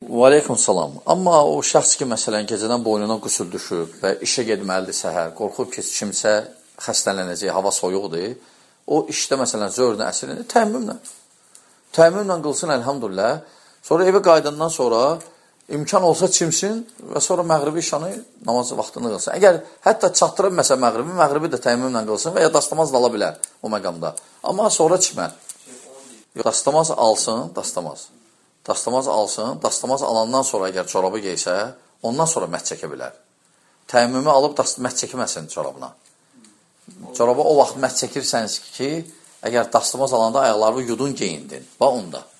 Və aleykum salam. Amma o şəxs ki, məsələn, gecədən boynuna qüsül düşüb və işə getməlidir səhər, qorxub ki, kimsə xəstələnəcək, hava soyuqdur, o işdə, məsələn, zöhrün əsrində təəmmümlə qılsın, əlhamdülillah. Sonra evə qayıdandan sonra imkan olsa çimsin və sonra məğribi işanı namazı vaxtını qılsın. Əgər hətta çatdırıb məsələn məğribi də təəmmümlə qılsın və ya dastamaz da ala bilər o məqamda. Amma sonra çimər. Dastamaz alsın, dastamaz alsın, dastamaz alandan sonra əgər çorabı geysə, ondan sonra məhz çəkə bilər. Təəmmümü alıb məhz çəkməsin çorabına. Çorabı o vaxt məhz çəkirsəniz ki, əgər dastamaz alanda ayaqlarını yudun geyindin. Və onda.